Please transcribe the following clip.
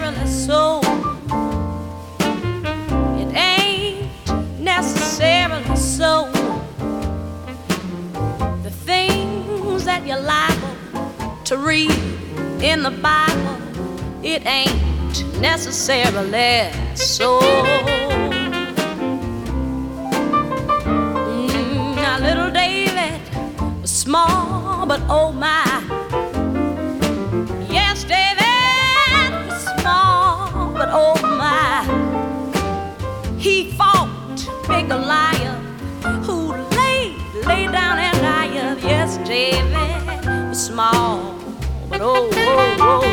necessarily so. It ain't necessarily so. The things that you're liable to read in the Bible, it ain't necessarily so. Now little David was small, but oh my. Yes, David was small, but oh my. He fought big Goliath, who lay down and died. Yes, David was small, but oh, oh, oh.